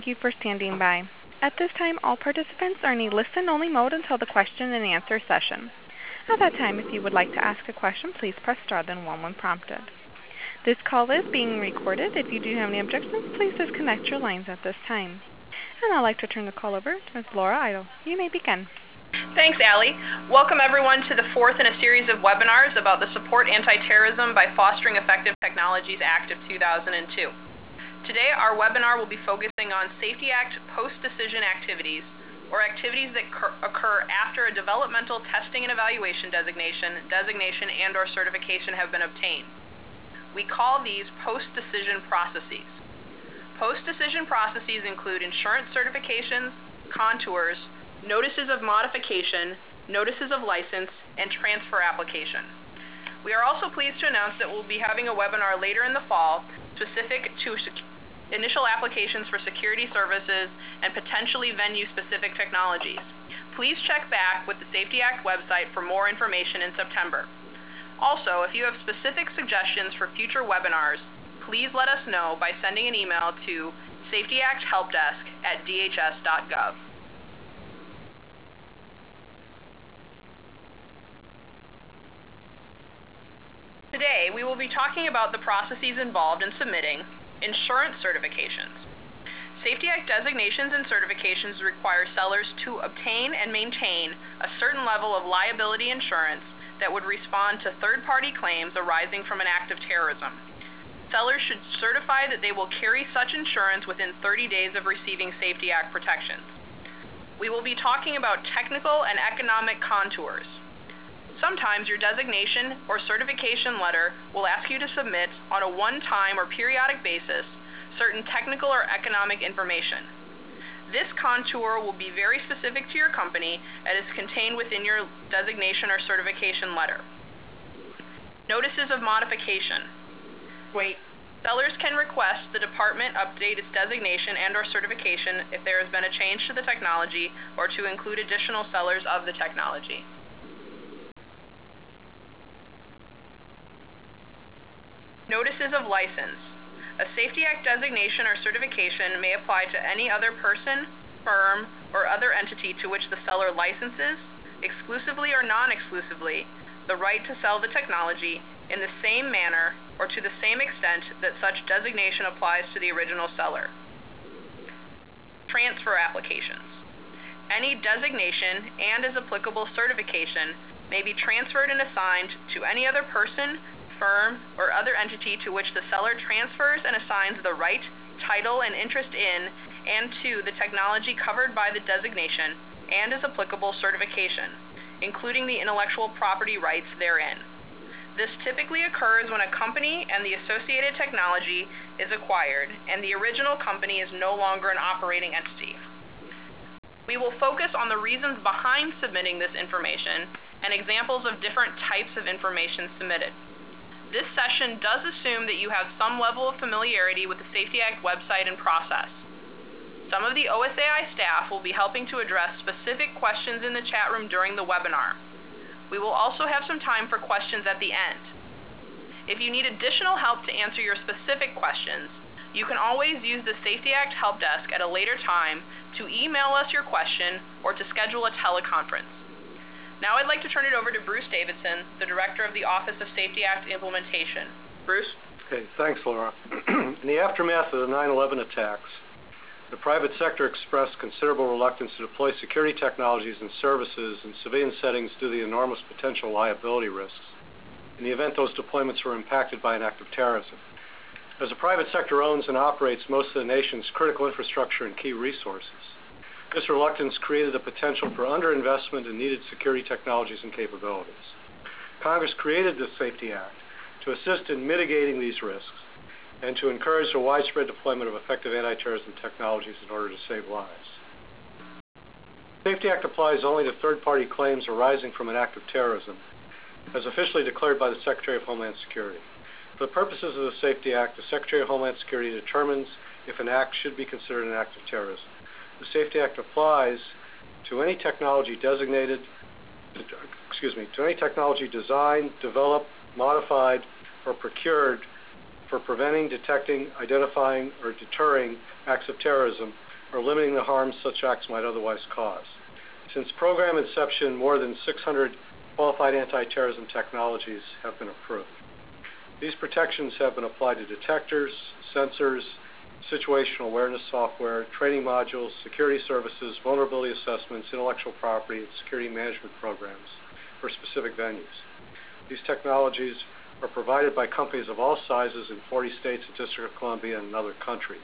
Thank you for standing by. At this time, all participants are in a listen-only mode until the question and answer session. At that time, if you would like to ask a question, please press star then one when prompted. This call is being recorded. If you do have any objections, please disconnect your lines at this time. And I'd like to turn the call over to Ms. Laura Idle. You may begin. Thanks, Allie. Welcome everyone to the fourth in a series of webinars about the Support Anti-Terrorism by Fostering Effective Technologies Act of 2002. Today, our webinar will be focusing on Safety Act post-decision activities, or activities that occur after a developmental testing and evaluation designation, and or certification have been obtained. We call these post-decision processes. Post-decision processes include insurance certifications, contours, notices of modification, notices of license, and transfer application. We are also pleased to announce that we'll be having a webinar later in the fall specific to initial applications for security services and potentially venue-specific technologies. Please check back with the Safety Act website for more information in September. Also, if you have specific suggestions for future webinars, please let us know by sending an email to safetyacthelpdesk@dhs.gov. Today, we will be talking about the processes involved in submitting insurance certifications. Safety Act designations and certifications require sellers to obtain and maintain a certain level of liability insurance that would respond to third-party claims arising from an act of terrorism. Sellers should certify that they will carry such insurance within 30 days of receiving Safety Act protections. We will be talking about technical and economic contours. Sometimes your designation or certification letter will ask you to submit on a one-time or periodic basis certain technical or economic information. This contour will be very specific to your company and is contained within your designation or certification letter. Notices of modification. Sellers can request the department update its designation and or certification if there has been a change to the technology or to include additional sellers of the technology. Notices of license. A Safety Act designation or certification may apply to any other person, firm, or other entity to which the seller licenses, exclusively or non-exclusively, the right to sell the technology in the same manner or to the same extent that such designation applies to the original seller. Transfer applications. Any designation and, as applicable, certification may be transferred and assigned to any other person, firm, or other entity to which the seller transfers and assigns the right, title, and interest in and to the technology covered by the designation and, as applicable, certification, including the intellectual property rights therein. This typically occurs when a company and the associated technology is acquired and the original company is no longer an operating entity. We will focus on the reasons behind submitting this information and examples of different types of information submitted. This session does assume that you have some level of familiarity with the Safety Act website and process. Some of the OSAI staff will be helping to address specific questions in the chat room during the webinar. We will also have some time for questions at the end. If you need additional help to answer your specific questions, you can always use the Safety Act help desk at a later time to email us your question or to schedule a teleconference. Now I'd like to turn it over to Bruce Davidson, the Director of the Office of Safety Act Implementation. Bruce? Okay, thanks, Laura. In the aftermath of the 9/11 attacks, the private sector expressed considerable reluctance to deploy security technologies and services in civilian settings due to the enormous potential liability risks in the event those deployments were impacted by an act of terrorism. As the private sector owns and operates most of the nation's critical infrastructure and key resources, this reluctance created the potential for underinvestment in needed security technologies and capabilities. Congress created the Safety Act to assist in mitigating these risks and to encourage the widespread deployment of effective anti-terrorism technologies in order to save lives. The Safety Act applies only to third-party claims arising from an act of terrorism, as officially declared by the Secretary of Homeland Security. For the purposes of the Safety Act, the Secretary of Homeland Security determines if an act should be considered an act of terrorism. The Safety Act applies to any technology designed, developed, modified, or procured for preventing, detecting, identifying, or deterring acts of terrorism or limiting the harm such acts might otherwise cause. Since program inception, more than 600 qualified anti-terrorism technologies have been approved. These protections have been applied to detectors, sensors, situational awareness software, training modules, security services, vulnerability assessments, intellectual property, and security management programs for specific venues. These technologies are provided by companies of all sizes in 40 states, the District of Columbia, and other countries.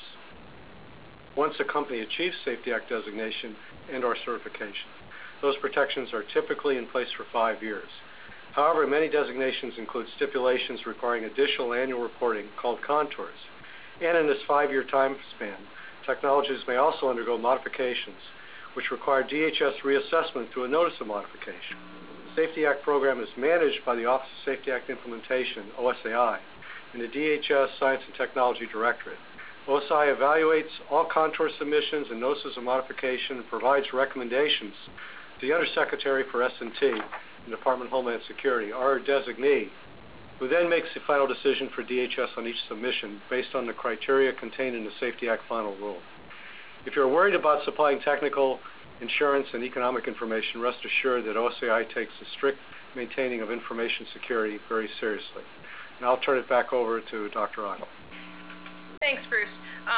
Once a company achieves Safety Act designation and/or certification, those protections are typically in place for 5 years. However, many designations include stipulations requiring additional annual reporting called contours. And in this 5-year time span, technologies may also undergo modifications, which require DHS reassessment through a notice of modification. The Safety Act program is managed by the Office of Safety Act Implementation, OSAI, and the DHS Science and Technology Directorate. OSAI evaluates all contour submissions and notices of modification and provides recommendations to the Undersecretary for S&T, the Department of Homeland Security, our designee, who then makes the final decision for DHS on each submission based on the criteria contained in the Safety Act final rule. If you're worried about supplying technical, insurance, and economic information, rest assured that OSAI takes the strict maintaining of information security very seriously. Now I'll turn it back over to Dr. Otto. Thanks, Bruce.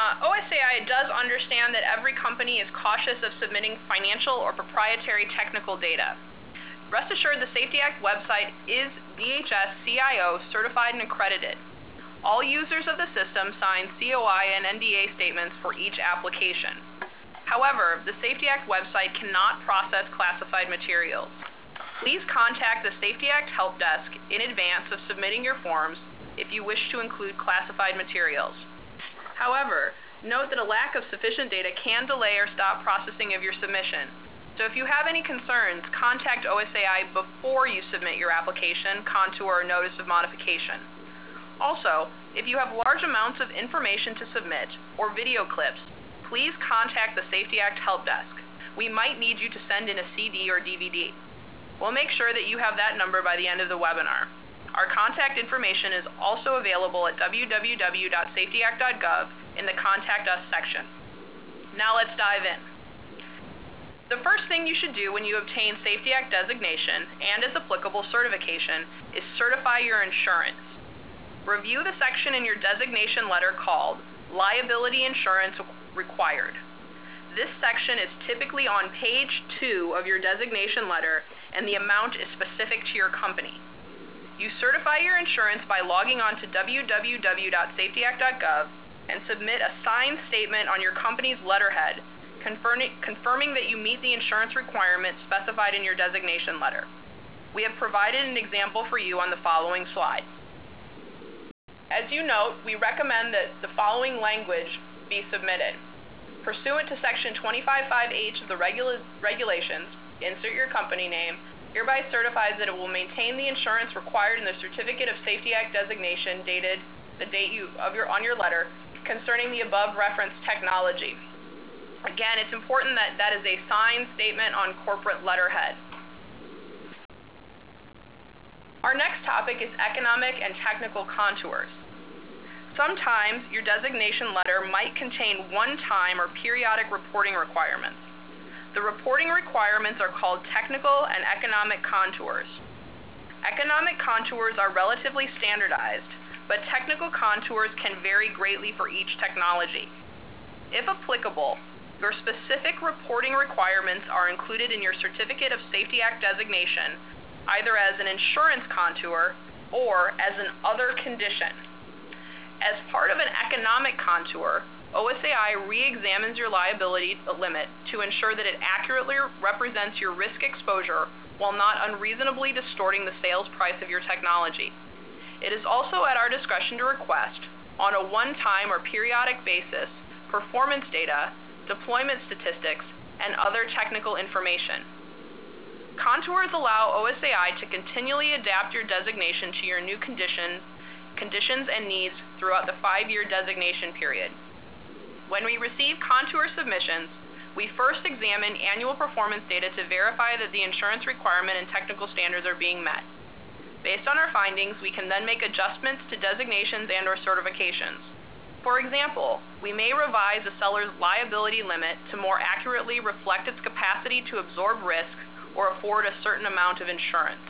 OSAI does understand that every company is cautious of submitting financial or proprietary technical data. Rest assured, the Safety Act website is DHS CIO certified and accredited. All users of the system sign COI and NDA statements for each application. However, the Safety Act website cannot process classified materials. Please contact the Safety Act Help Desk in advance of submitting your forms if you wish to include classified materials. However, note that a lack of sufficient data can delay or stop processing of your submission. So if you have any concerns, contact OSAI before you submit your application, contour, or notice of modification. Also, if you have large amounts of information to submit or video clips, please contact the Safety Act Help Desk. We might need you to send in a CD or DVD. We'll make sure that you have that number by the end of the webinar. Our contact information is also available at www.safetyact.gov in the Contact Us section. Now let's dive in. The first thing you should do when you obtain Safety Act designation and, as applicable, certification is certify your insurance. Review the section in your designation letter called Liability Insurance Required. This section is typically on page 2 of your designation letter, and the amount is specific to your company. You certify your insurance by logging on to www.safetyact.gov and submit a signed statement on your company's letterhead confirming that you meet the insurance requirements specified in your designation letter. We have provided an example for you on the following slide. As you note, we recommend that the following language be submitted. Pursuant to Section 25(5)H of the regulations, insert your company name, hereby certifies that it will maintain the insurance required in the Certificate of Safety Act designation dated the date on your letter concerning the above referenced technology. Again, it's important that that is a signed statement on corporate letterhead. Our next topic is economic and technical contours. Sometimes your designation letter might contain one-time or periodic reporting requirements. The reporting requirements are called technical and economic contours. Economic contours are relatively standardized, but technical contours can vary greatly for each technology. If applicable, your specific reporting requirements are included in your Certificate of Safety Act designation, either as an insurance contour or as an other condition. As part of an economic contour, OSAI re-examines your liability limit to ensure that it accurately represents your risk exposure while not unreasonably distorting the sales price of your technology. It is also at our discretion to request, on a one-time or periodic basis, performance data, deployment statistics, and other technical information. Contours allow OSAI to continually adapt your designation to your new conditions and needs throughout the 5-year designation period. When we receive contour submissions, we first examine annual performance data to verify that the insurance requirement and technical standards are being met. Based on our findings, we can then make adjustments to designations and/or certifications. For example, we may revise a seller's liability limit to more accurately reflect its capacity to absorb risk or afford a certain amount of insurance.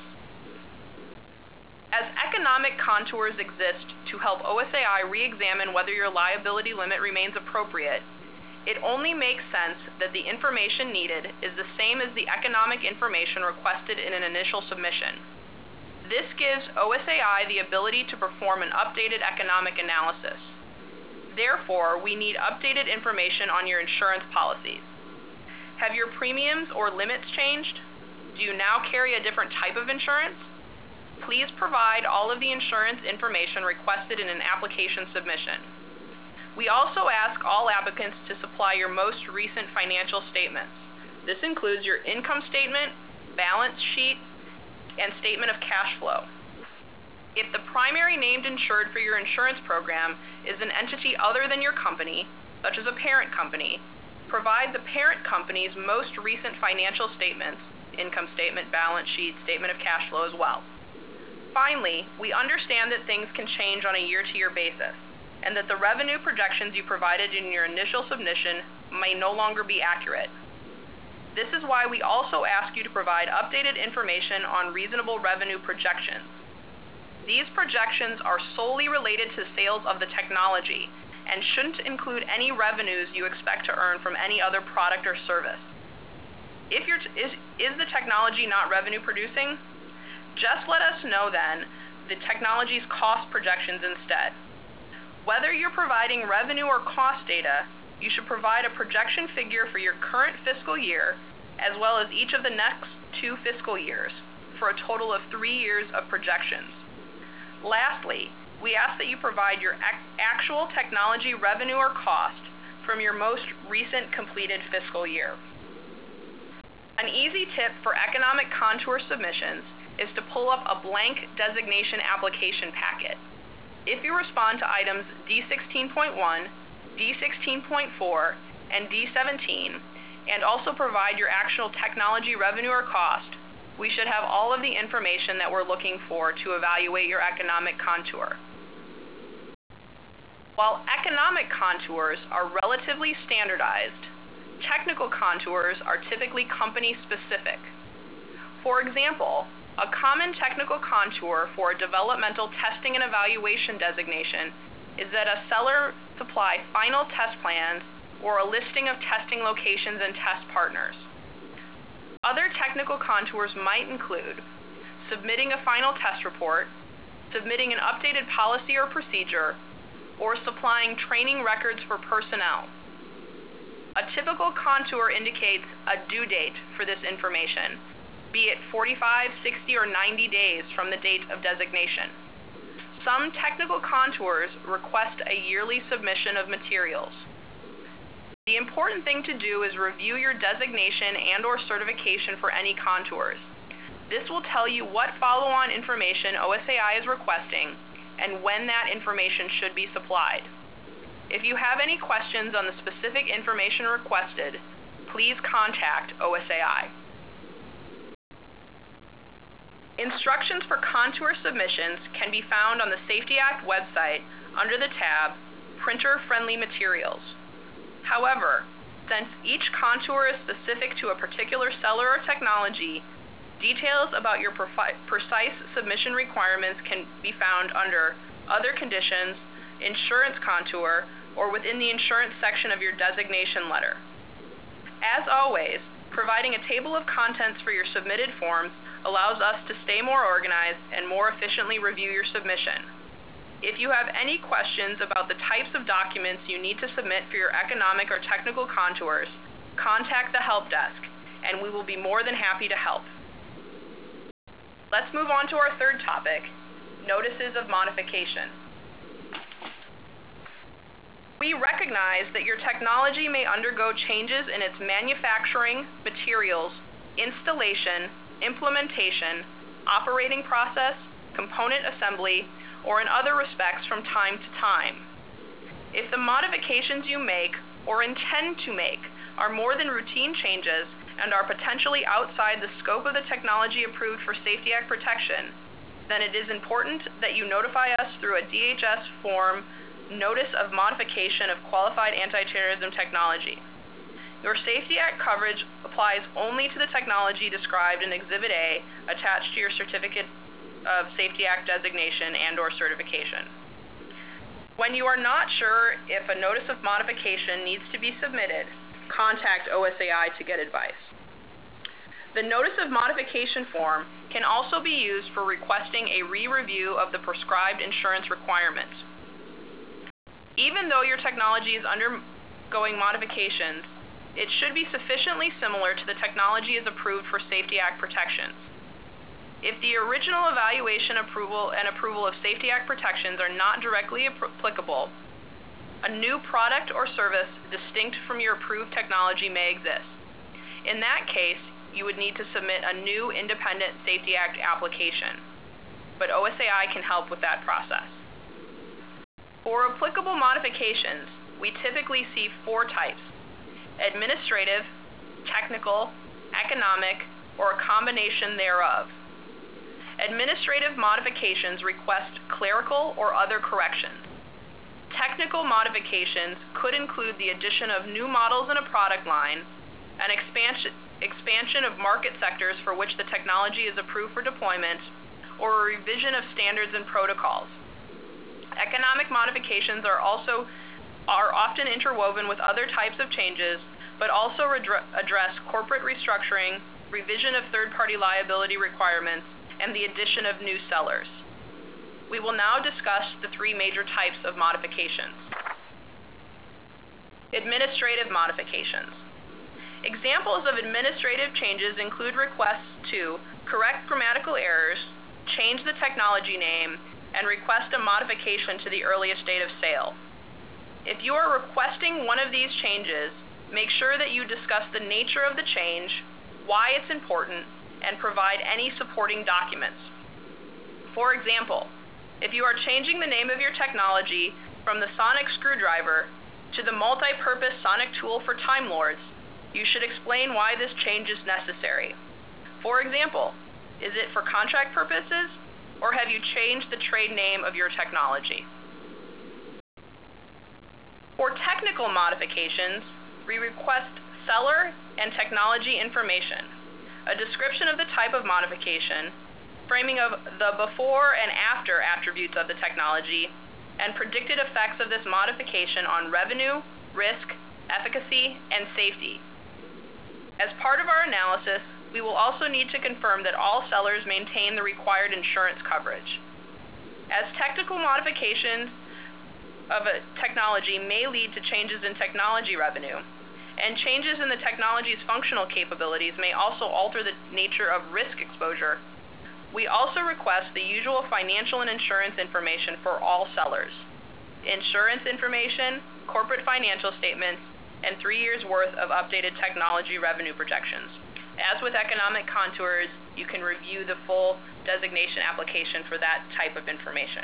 As economic contours exist to help OSAI re-examine whether your liability limit remains appropriate, it only makes sense that the information needed is the same as the economic information requested in an initial submission. This gives OSAI the ability to perform an updated economic analysis. Therefore, we need updated information on your insurance policies. Have your premiums or limits changed? Do you now carry a different type of insurance? Please provide all of the insurance information requested in an application submission. We also ask all applicants to supply your most recent financial statements. This includes your income statement, balance sheet, and statement of cash flow. If the primary named insured for your insurance program is an entity other than your company, such as a parent company, provide the parent company's most recent financial statements, income statement, balance sheet, statement of cash flow as well. Finally, we understand that things can change on a year-to-year basis, and that the revenue projections you provided in your initial submission may no longer be accurate. This is why we also ask you to provide updated information on reasonable revenue projections. These projections are solely related to sales of the technology and shouldn't include any revenues you expect to earn from any other product or service. If is the technology not revenue producing? Just let us know then the technology's cost projections instead. Whether you're providing revenue or cost data, you should provide a projection figure for your current fiscal year as well as each of the next 2 fiscal years for a total of 3 years of projections. Lastly, we ask that you provide your actual technology revenue or cost from your most recent completed fiscal year. An easy tip for economic contour submissions is to pull up a blank designation application packet. If you respond to items D16.1, D16.4, and D17, and also provide your actual technology revenue or cost, we should have all of the information that we're looking for to evaluate your economic contour. While economic contours are relatively standardized, technical contours are typically company-specific. For example, a common technical contour for a developmental testing and evaluation designation is that a seller supply final test plans or a listing of testing locations and test partners. Other technical contours might include submitting a final test report, submitting an updated policy or procedure, or supplying training records for personnel. A typical contour indicates a due date for this information, be it 45, 60, or 90 days from the date of designation. Some technical contours request a yearly submission of materials. The important thing to do is review your designation and/or certification for any contours. This will tell you what follow-on information OSAI is requesting and when that information should be supplied. If you have any questions on the specific information requested, please contact OSAI. Instructions for contour submissions can be found on the Safety Act website under the tab Printer-Friendly Materials. However, since each contour is specific to a particular seller or technology, details about your precise submission requirements can be found under Other Conditions, Insurance Contour, or within the insurance section of your designation letter. As always, providing a table of contents for your submitted forms allows us to stay more organized and more efficiently review your submission. If you have any questions about the types of documents you need to submit for your economic or technical contours, contact the help desk, and we will be more than happy to help. Let's move on to our third topic, notices of modification. We recognize that your technology may undergo changes in its manufacturing, materials, installation, implementation, operating process, component assembly, or in other respects from time to time. If the modifications you make or intend to make are more than routine changes and are potentially outside the scope of the technology approved for Safety Act protection, then it is important that you notify us through a DHS Form Notice of Modification of Qualified Anti-Terrorism Technology. Your Safety Act coverage applies only to the technology described in Exhibit A attached to your Certificate of Safety Act designation and/or certification. When you are not sure if a notice of modification needs to be submitted, contact OSAI to get advice. The Notice of Modification form can also be used for requesting a re-review of the prescribed insurance requirements. Even though your technology is undergoing modifications, it should be sufficiently similar to the technology as approved for Safety Act protections. If the original evaluation approval of Safety Act protections are not directly applicable, a new product or service distinct from your approved technology may exist. In that case, you would need to submit a new independent Safety Act application, but OSAI can help with that process. For applicable modifications, we typically see 4 types: administrative, technical, economic, or a combination thereof. Administrative modifications request clerical or other corrections. Technical modifications could include the addition of new models in a product line, an expansion of market sectors for which the technology is approved for deployment, or a revision of standards and protocols. Economic modifications are often interwoven with other types of changes, but also address corporate restructuring, revision of third-party liability requirements, and the addition of new sellers. We will now discuss the 3 major types of modifications. Administrative modifications. Examples of administrative changes include requests to correct grammatical errors, change the technology name, and request a modification to the earliest date of sale. If you are requesting one of these changes, make sure that you discuss the nature of the change, why it's important, and provide any supporting documents. For example, if you are changing the name of your technology from the sonic screwdriver to the multi-purpose sonic tool for Time Lords, you should explain why this change is necessary. For example, is it for contract purposes, or have you changed the trade name of your technology? For technical modifications, we request seller and technology information, a description of the type of modification, framing of the before and after attributes of the technology, and predicted effects of this modification on revenue, risk, efficacy, and safety. As part of our analysis, we will also need to confirm that all sellers maintain the required insurance coverage. As technical modifications of a technology may lead to changes in technology revenue, and changes in the technology's functional capabilities may also alter the nature of risk exposure, we also request the usual financial and insurance information for all sellers: insurance information, corporate financial statements, and 3 years' worth of updated technology revenue projections. As with economic contours, you can review the full designation application for that type of information.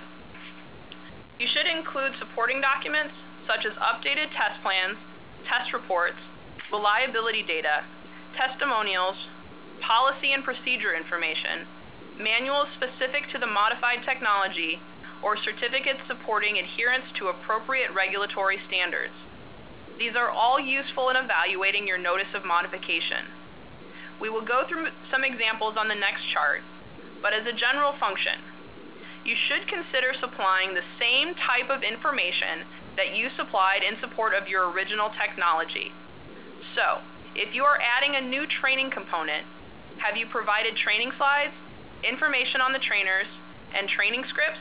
You should include supporting documents such as updated test plans, test reports, reliability data, testimonials, policy and procedure information, manuals specific to the modified technology, or certificates supporting adherence to appropriate regulatory standards. These are all useful in evaluating your notice of modification. We will go through some examples on the next chart, but as a general function, you should consider supplying the same type of information that you supplied in support of your original technology. So, if you are adding a new training component, have you provided training slides, information on the trainers, and training scripts?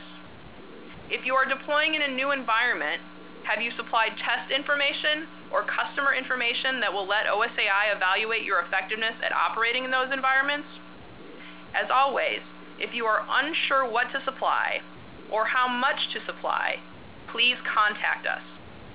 If you are deploying in a new environment, have you supplied test information or customer information that will let OSAI evaluate your effectiveness at operating in those environments? As always, if you are unsure what to supply or how much to supply, please contact us.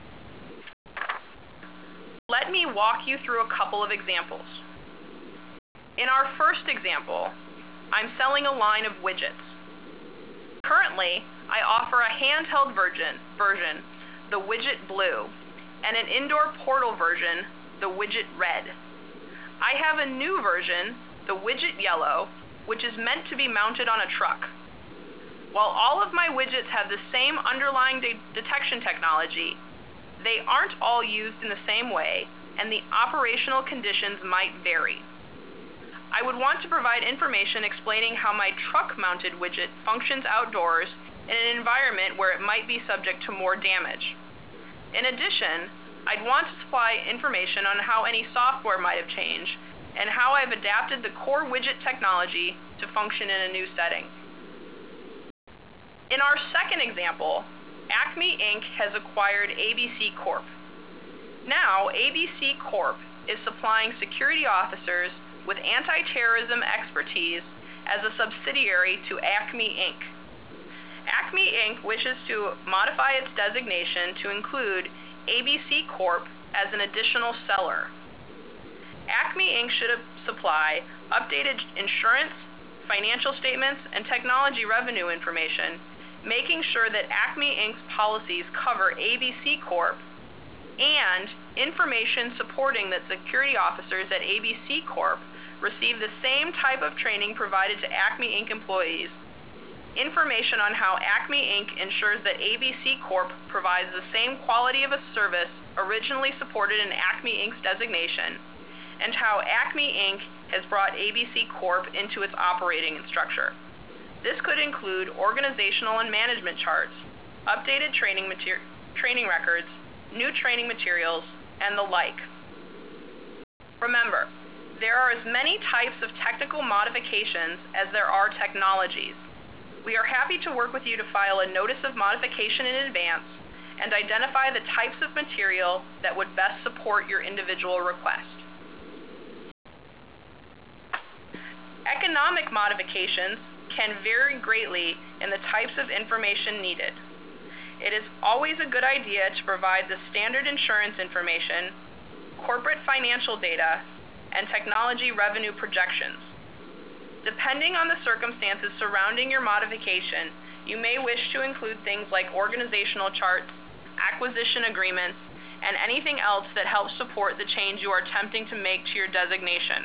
Let me walk you through a couple of examples. In our first example, I'm selling a line of widgets. Currently, I offer a handheld version, the Widget Blue, and an indoor portal version, the Widget Red. I have a new version, the Widget Yellow, which is meant to be mounted on a truck. While all of my widgets have the same underlying detection technology, they aren't all used in the same way, and the operational conditions might vary. I would want to provide information explaining how my truck-mounted widget functions outdoors in an environment where it might be subject to more damage. In addition, I'd want to supply information on how any software might have changed and how I've adapted the core widget technology to function in a new setting. In our second example, Acme Inc. has acquired ABC Corp. Now, ABC Corp. is supplying security officers with anti-terrorism expertise as a subsidiary to Acme Inc. Acme Inc. wishes to modify its designation to include ABC Corp. as an additional seller. Acme Inc. should supply updated insurance, financial statements, and technology revenue information, making sure that Acme Inc.'s policies cover ABC Corp. and information supporting that security officers at ABC Corp. receive the same type of training provided to Acme Inc. employees, information on how Acme Inc. ensures that ABC Corp. provides the same quality of a service originally supported in Acme Inc.'s designation, and how Acme Inc. has brought ABC Corp. into its operating structure. This could include organizational and management charts, updated training records, new training materials, and the like. Remember, there are as many types of technical modifications as there are technologies. We are happy to work with you to file a notice of modification in advance and identify the types of material that would best support your individual request. Economic modifications can vary greatly in the types of information needed. It is always a good idea to provide the standard insurance information, corporate financial data, and technology revenue projections. Depending on the circumstances surrounding your modification, you may wish to include things like organizational charts, acquisition agreements, and anything else that helps support the change you are attempting to make to your designation.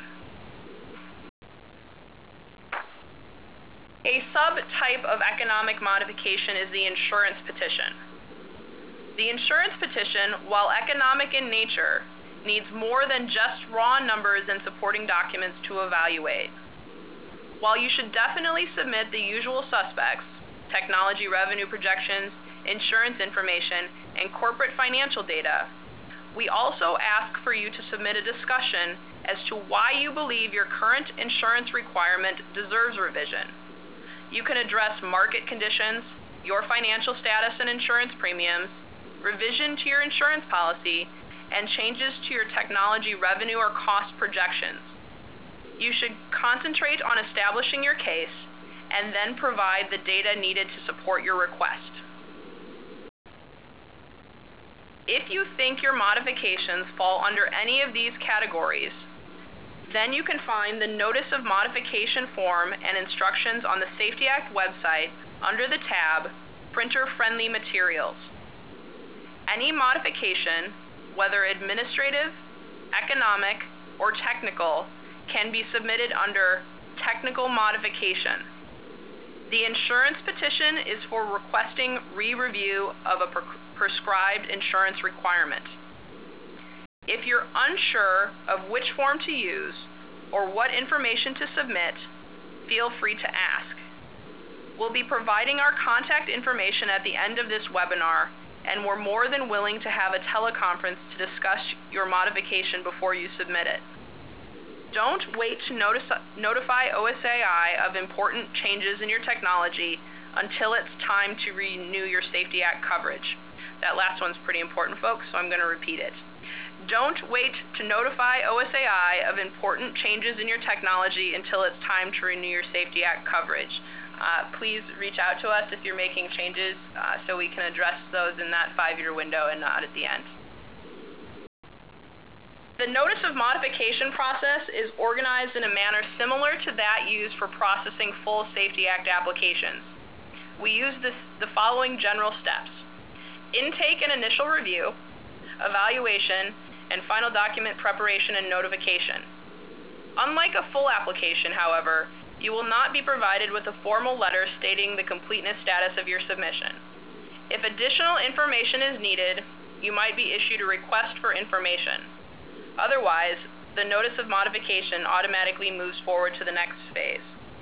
A subtype of economic modification is the insurance petition. The insurance petition, while economic in nature, needs more than just raw numbers and supporting documents to evaluate. While you should definitely submit the usual suspects, technology revenue projections, insurance information, and corporate financial data, we also ask for you to submit a discussion as to why you believe your current insurance requirement deserves revision. You can address market conditions, your financial status and insurance premiums, revision to your insurance policy, and changes to your technology revenue or cost projections. You should concentrate on establishing your case and then provide the data needed to support your request. If you think your modifications fall under any of these categories, then you can find the Notice of Modification form and instructions on the Safety Act website under the tab Printer-Friendly Materials. Any modification, whether administrative, economic, or technical, can be submitted under Technical Modification. The insurance petition is for requesting re-review of a prescribed insurance requirement. If you're unsure of which form to use or what information to submit, feel free to ask. We'll be providing our contact information at the end of this webinar, and we're more than willing to have a teleconference to discuss your modification before you submit it. Don't wait to notify OSAI of important changes in your technology until it's time to renew your Safety Act coverage. That last one's pretty important, folks, so I'm going to repeat it. Don't wait to notify OSAI of important changes in your technology until it's time to renew your Safety Act coverage. Please reach out to us if you're making changes so we can address those in that 5-year window and not at the end. The Notice of Modification process is organized in a manner similar to that used for processing full Safety Act applications. We use the following general steps: intake and initial review, evaluation, and final document preparation and notification. Unlike a full application, however, You will not be provided with a formal letter stating the completeness status of your submission. If additional information is needed, you might be issued a request for information. Otherwise, the notice of modification automatically moves forward to the next phase.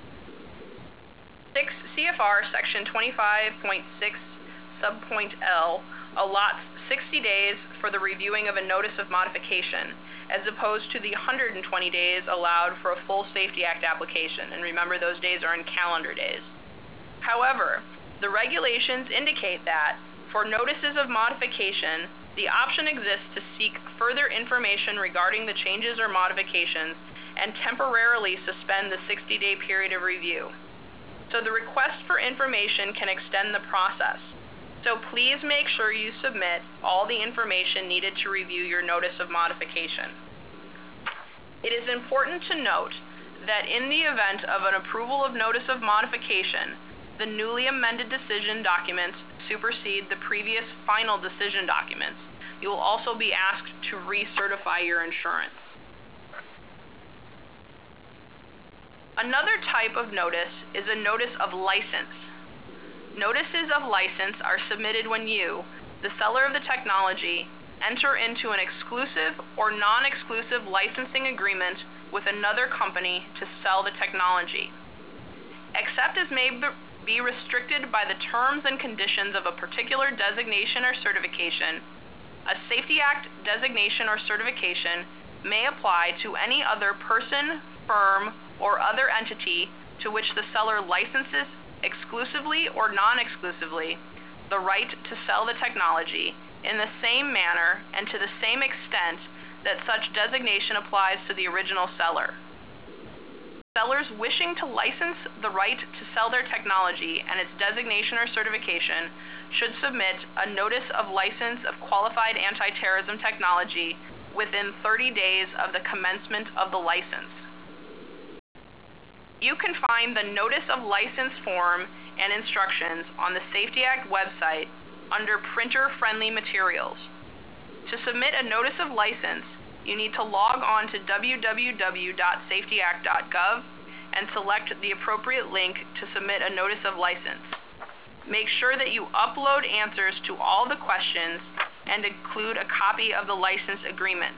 6 CFR Section 25.6 subpoint L allots 60 days for the reviewing of a notice of modification, as opposed to the 120 days allowed for a full Safety Act application. And remember, those days are in calendar days. However, the regulations indicate that for notices of modification, the option exists to seek further information regarding the changes or modifications and temporarily suspend the 60-day period of review. So the request for information can extend the process. So please make sure you submit all the information needed to review your notice of modification. It is important to note that in the event of an approval of notice of modification, the newly amended decision documents supersede the previous final decision documents. You will also be asked to recertify your insurance. Another type of notice is a notice of license. Notices of license are submitted when you, the seller of the technology, enter into an exclusive or non-exclusive licensing agreement with another company to sell the technology. Except as may be restricted by the terms and conditions of a particular designation or certification, a Safety Act designation or certification may apply to any other person, firm, or other entity to which the seller licenses exclusively or non-exclusively the right to sell the technology in the same manner and to the same extent that such designation applies to the original seller. Sellers wishing to license the right to sell their technology and its designation or certification should submit a notice of license of qualified anti-terrorism technology within 30 days of the commencement of the license. You can find the Notice of License form and instructions on the Safety Act website under Printer Friendly Materials. To submit a Notice of License, you need to log on to www.safetyact.gov and select the appropriate link to submit a Notice of License. Make sure that you upload answers to all the questions and include a copy of the license agreement.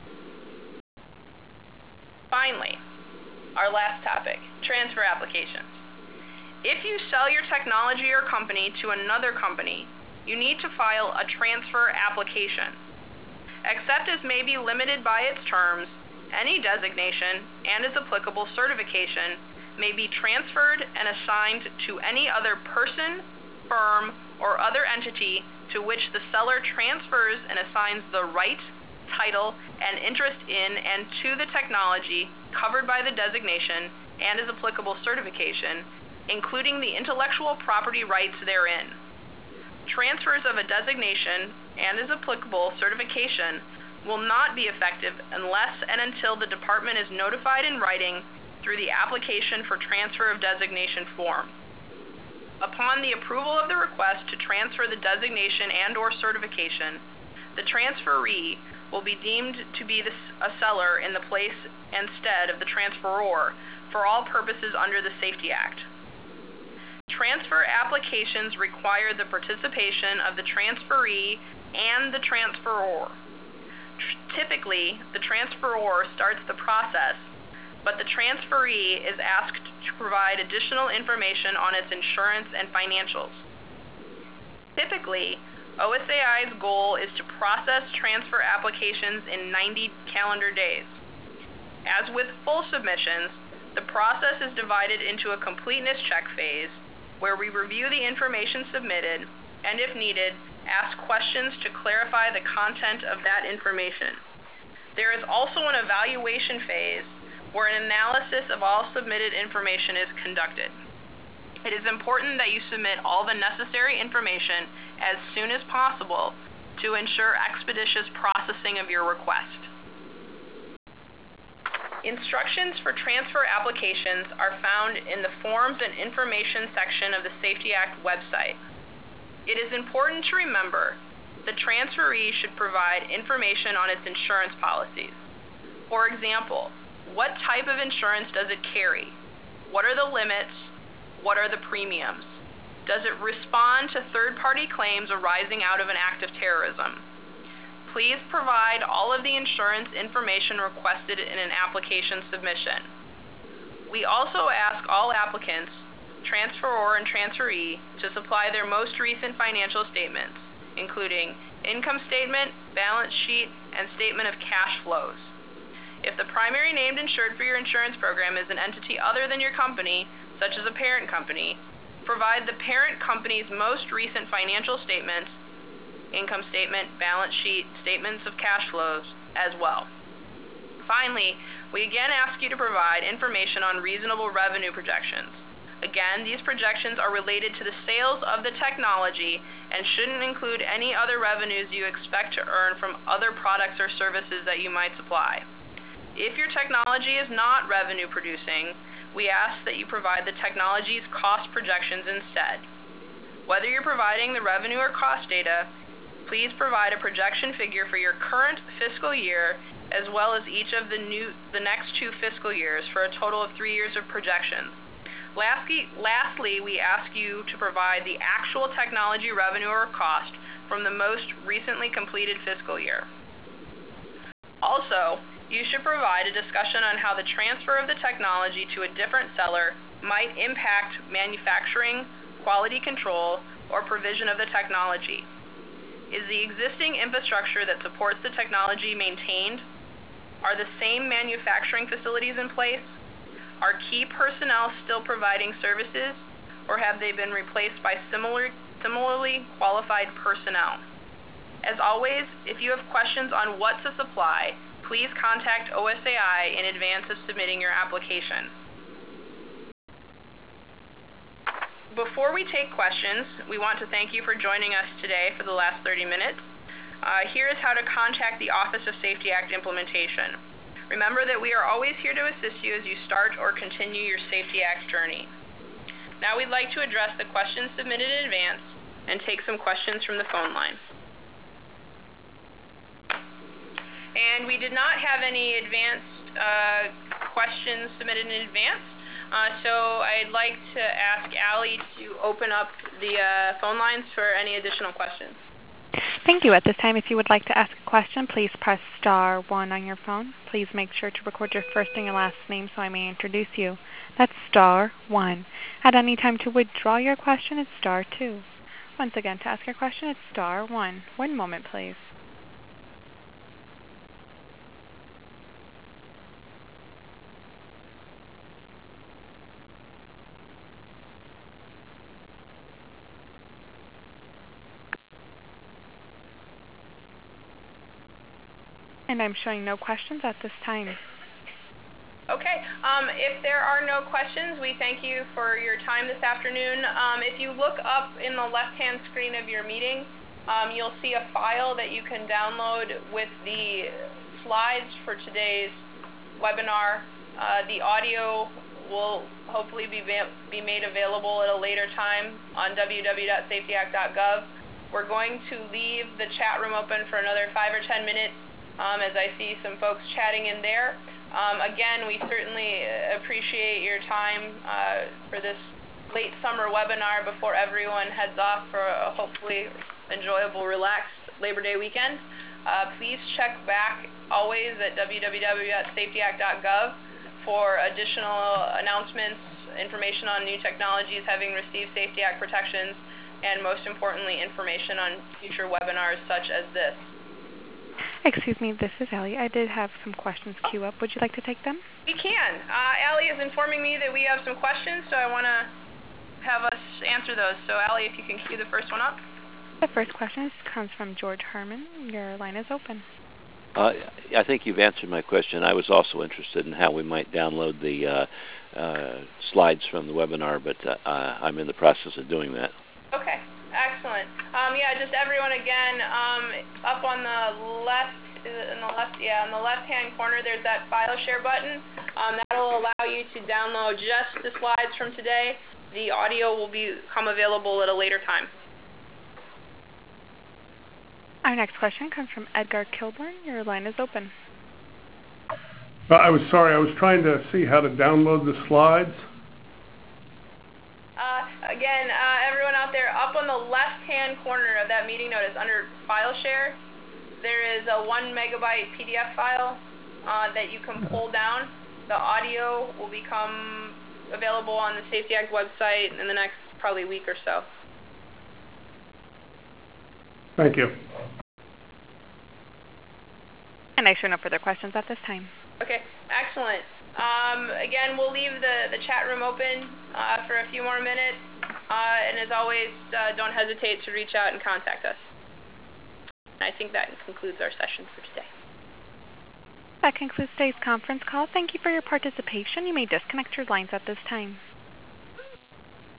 Finally, our last topic, transfer applications. If you sell your technology or company to another company, you need to file a transfer application. Except as may be limited by its terms, any designation and as applicable certification may be transferred and assigned to any other person, firm, or other entity to which the seller transfers and assigns the right, title, and interest in and to the technology covered by the designation and as applicable certification, including the intellectual property rights therein. Transfers of a designation and as applicable certification will not be effective unless and until the department is notified in writing through the application for transfer of designation form. Upon the approval of the request to transfer the designation and/or certification, the transferee will be deemed to be a seller in the place and stead of the transferor for all purposes under the Safety Act. Transfer applications require the participation of the transferee and the transferor. Typically, the transferor starts the process, but the transferee is asked to provide additional information on its insurance and financials. Typically, OSAI's goal is to process transfer applications in 90 calendar days. As with full submissions, the process is divided into a completeness check phase, where we review the information submitted and, if needed, ask questions to clarify the content of that information. There is also an evaluation phase, where an analysis of all submitted information is conducted. It is important that you submit all the necessary information as soon as possible to ensure expeditious processing of your request. Instructions for transfer applications are found in the Forms and Information section of the Safety Act website. It is important to remember the transferee should provide information on its insurance policies. For example, what type of insurance does it carry? What are the limits? What are the premiums? Does it respond to third-party claims arising out of an act of terrorism? Please provide all of the insurance information requested in an application submission. We also ask all applicants, transferor and transferee, to supply their most recent financial statements, including income statement, balance sheet, and statement of cash flows. If the primary named insured for your insurance program is an entity other than your company, such as a parent company, provide the parent company's most recent financial statements, income statement, balance sheet, statements of cash flows as well. Finally, we again ask you to provide information on reasonable revenue projections. Again, these projections are related to the sales of the technology and shouldn't include any other revenues you expect to earn from other products or services that you might supply. If your technology is not revenue producing, we ask that you provide the technology's cost projections instead. Whether you're providing the revenue or cost data, please provide a projection figure for your current fiscal year as well as each of the next 2 fiscal years for a total of 3 years of projections. Lastly, we ask you to provide the actual technology revenue or cost from the most recently completed fiscal year. Also, you should provide a discussion on how the transfer of the technology to a different seller might impact manufacturing, quality control, or provision of the technology. Is the existing infrastructure that supports the technology maintained? Are the same manufacturing facilities in place? Are key personnel still providing services, or have they been replaced by similarly qualified personnel? As always, if you have questions on what to supply, please contact OSAI in advance of submitting your application. Before we take questions, we want to thank you for joining us today for the last 30 minutes. Here is how to contact the Office of Safety Act Implementation. Remember that we are always here to assist you as you start or continue your Safety Act journey. Now we'd like to address the questions submitted in advance and take some questions from the phone line. And we did not have any advanced questions submitted in advance. So I'd like to ask Allie to open up the phone lines for any additional questions. Thank you. At this time, if you would like to ask a question, please press star 1 on your phone. Please make sure to record your first and your last name so I may introduce you. That's star 1. At any time to withdraw your question, it's star 2. Once again, to ask your question, it's star 1. One moment, please. And I'm showing no questions at this time. Okay. If there are no questions, we thank you for your time this afternoon. If you look up in the left-hand screen of your meeting, you'll see a file that you can download with the slides for today's webinar. The audio will hopefully be made available at a later time on www.safetyact.gov. We're going to leave the chat room open for another 5 or 10 minutes as I see some folks chatting in there. Again, we certainly appreciate your time for this late summer webinar before everyone heads off for a hopefully enjoyable, relaxed Labor Day weekend. Please check back always at www.safetyact.gov for additional announcements, information on new technologies having received Safety Act protections, and most importantly, information on future webinars such as this. Excuse me, this is Allie. I did have some questions queued up. Would you like to take them? We can. Allie is informing me that we have some questions, so I want to have us answer those. So, Allie, if you can queue the first one up. The first question comes from George Herman. Your line is open. I think you've answered my question. I was also interested in how we might download the slides from the webinar, but I'm in the process of doing that. Okay, excellent. Just everyone again, up on the on the left-hand corner, there's that file share button. That'll allow you to download just the slides from today. The audio will become available at a later time. Our next question comes from Edgar Kilburn. Your line is open. I was sorry. I was trying to see how to download the slides. again, everyone out there, up on the left-hand corner of that meeting notice under File Share, there is a 1 megabyte PDF file that you can pull down. The audio will become available on the Safety Act website in the next probably week or so. Thank you. And I show no further questions at this time. Okay, excellent. Again, we'll leave the chat room open for a few more minutes. And as always, don't hesitate to reach out and contact us. I think that concludes our session for today. That concludes today's conference call. Thank you for your participation. You may disconnect your lines at this time.